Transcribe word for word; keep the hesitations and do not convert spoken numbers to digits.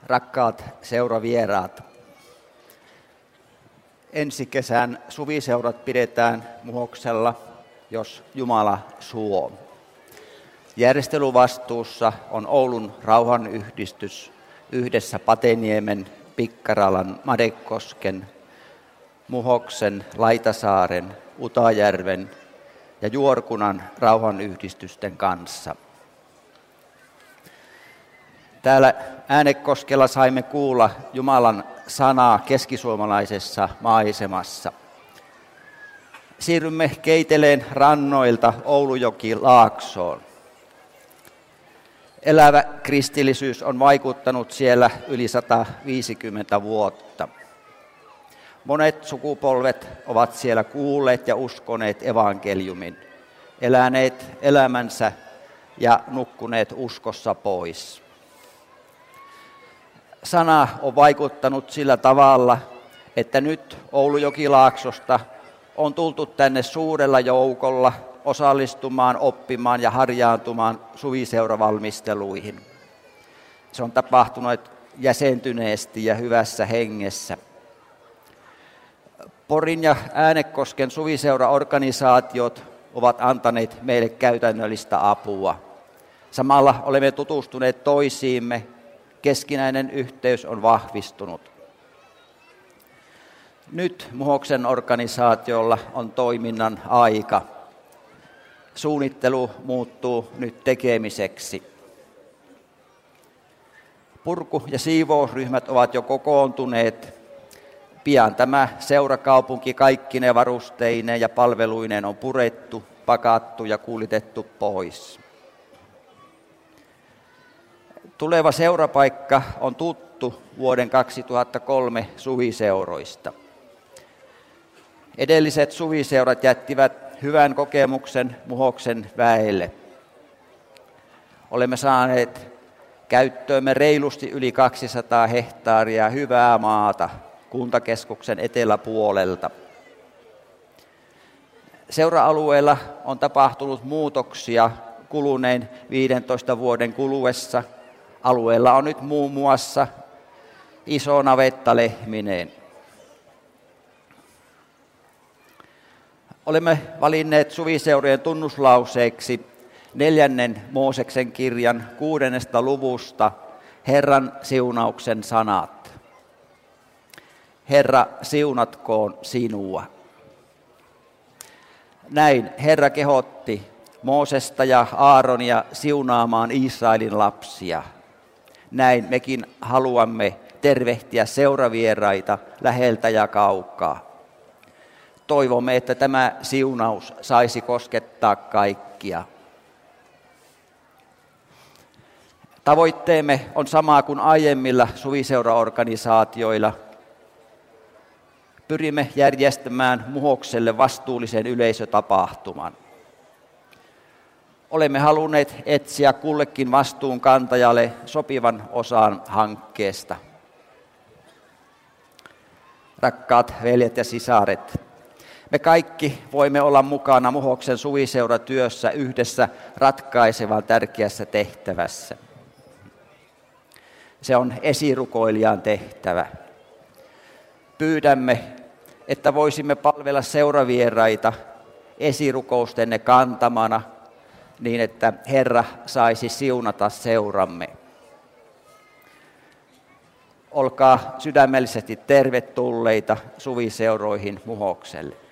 Rakkaat seuravieraat, ensi kesän suviseurat pidetään Muhoksella, jos Jumala suo. Järjestelyvastuussa on Oulun rauhanyhdistys yhdessä Pateniemen, Pikkaralan, Madekosken, Muhoksen, Laitasaaren, Utajärven ja Juorkunan rauhanyhdistysten kanssa. Täällä Äänekoskella saimme kuulla Jumalan sanaa keskisuomalaisessa maisemassa. Siirrymme Keiteleen rannoilta Oulujoki Laaksoon. Elävä kristillisyys on vaikuttanut siellä yli sata viisikymmentä vuotta. Monet sukupolvet ovat siellä kuulleet ja uskoneet evankeliumin, eläneet elämänsä ja nukkuneet uskossa pois. Sana on vaikuttanut sillä tavalla, että nyt Oulujokilaaksosta on tultu tänne suurella joukolla osallistumaan, oppimaan ja harjaantumaan suviseuravalmisteluihin. Se on tapahtunut jäsentyneesti ja hyvässä hengessä. Porin ja Äänekosken suviseuraorganisaatiot ovat antaneet meille käytännöllistä apua. Samalla olemme tutustuneet toisiimme. Keskinäinen yhteys on vahvistunut. Nyt Muhoksen organisaatiolla on toiminnan aika. Suunnittelu muuttuu nyt tekemiseksi. Purku- ja siivousryhmät ovat jo kokoontuneet. Pian tämä seurakaupunki kaikkine varusteineen ja palveluineen on purettu, pakattu ja kuljetettu pois. Tuleva seurapaikka on tuttu vuoden kaksituhattakolme suviseuroista. Edelliset suviseurat jättivät hyvän kokemuksen Muhoksen väelle. Olemme saaneet käyttöömme reilusti yli kaksisataa hehtaaria hyvää maata kuntakeskuksen eteläpuolelta. Seura-alueella on tapahtunut muutoksia kuluneen viidentoista vuoden kuluessa. Alueella on nyt muun muassa iso navetta lehmineen. Olemme valinneet suviseurojen tunnuslauseeksi neljännen Mooseksen kirjan kuudennesta luvusta Herran siunauksen sanat. Herra, siunatkoon sinua. Näin Herra kehotti Moosesta ja Aaronia siunaamaan Israelin lapsia. Näin mekin haluamme tervehtiä seuravieraita läheltä ja kaukaa. Toivomme, että tämä siunaus saisi koskettaa kaikkia. Tavoitteemme on sama kuin aiemmilla suviseuraorganisaatioilla. Pyrimme järjestämään Muhokselle vastuullisen yleisötapahtuman. Olemme halunneet etsiä kullekin vastuunkantajalle sopivan osan hankkeesta. Rakkaat veljet ja sisaret, me kaikki voimme olla mukana Muhoksen suviseuratyössä yhdessä ratkaisevan tärkeässä tehtävässä. Se on esirukoilijan tehtävä. Pyydämme, että voisimme palvella seuravieraita esirukoustenne kantamana, niin että Herra saisi siunata seuramme. Olkaa sydämellisesti tervetulleita suviseuroihin Muhokselle.